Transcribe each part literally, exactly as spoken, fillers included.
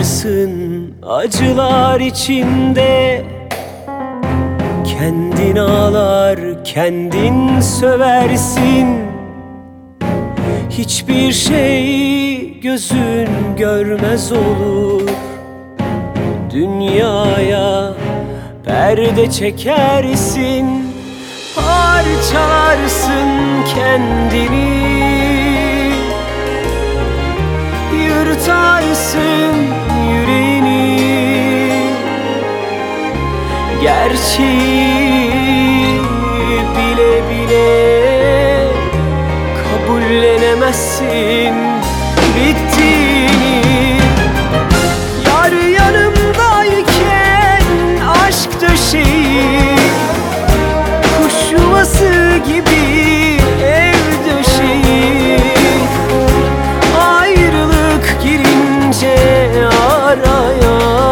Kıvranırsın acılar içinde, kendin ağlar, kendin söversin. Hiçbir şey gözün görmez olur. Dünyaya perde çekersin, parçalarsın kendini, yırtarsın yüreğini. Gerçeği bile bile kabullenemezsin bittiğini. Yar yanımdayken aşk döşeği, kuş yuvası gibi ev döşeği. Ayrılık girince araya,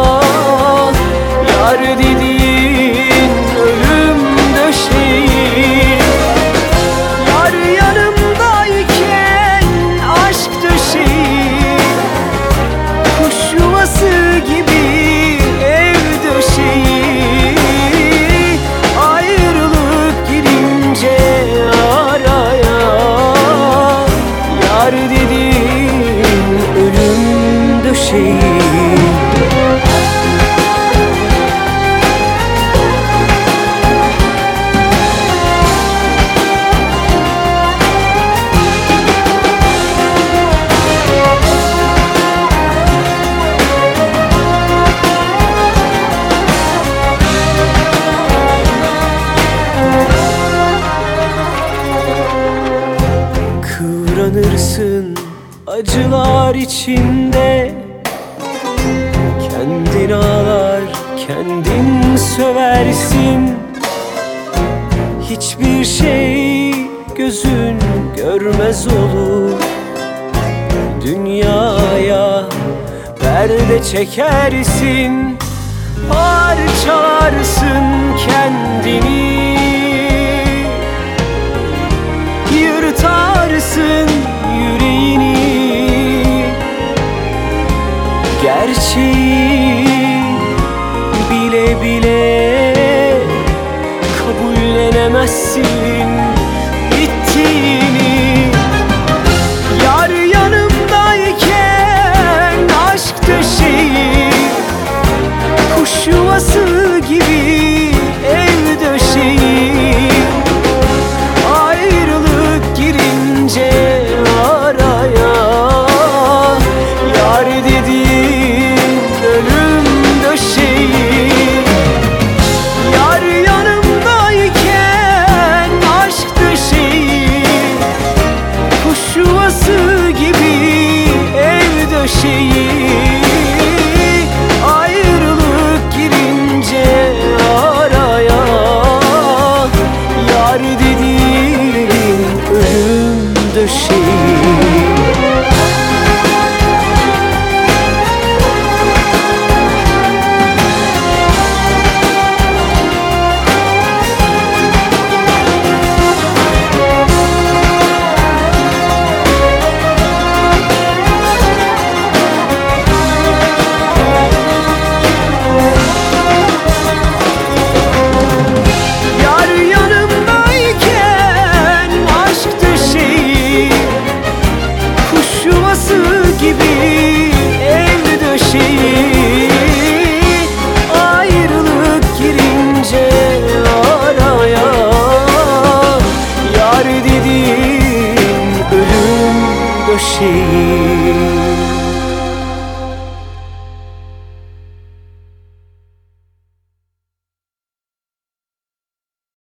yar dediğin ölüm döşeği. Yar yanımdayken aşk döşeği, kuş yuvası gibi ev döşeği. Ayrılık girince araya, yar dediğin ölüm döşeği. Kıvranırsın acılar içinde, kendin ağlar, kendin söversin. Hiçbir şey gözün görmez olur. Dünyaya perde çekersin, parçalarsın kendini, yırtarsın yüreğini. Gerçeği bile bile kabullenemezsin bittiğini. Yar yanımdayken aşk döşeği, kuş yuvası gibi ev döşeği. Ayrılık girince araya, yar dediğin ölüm döşeği. Yar yanımdayken aşk döşeği, kuş yuvası gibi ev döşeği. Ayrılık girince araya, yar dediğin ölüm döşeği. Yar yanımdayken aşk döşeği, kuş yuvası gibi ev döşeği. Ayrılık girince araya, yar dediğin ölüm döşeği.